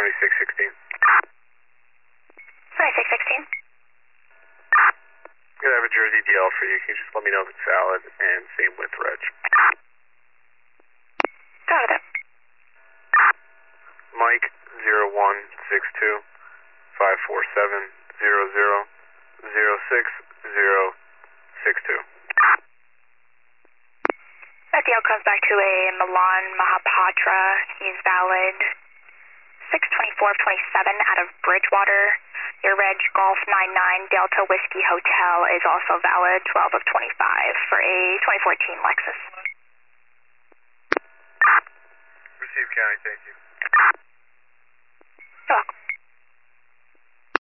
7616. 7616. I'm gonna have a Jersey DL for you. Can you just let me know if it's valid, and same with Reg. Got it. Mike 0162-547-00-06062. That DL comes back to a Milan Mahapatra. He's valid 6/24/27 out of Bridgewater. Your Reg Golf 99 Delta Whiskey Hotel is also valid 12/25 for a 2014 Lexus. Receive, County, thank you. You're welcome.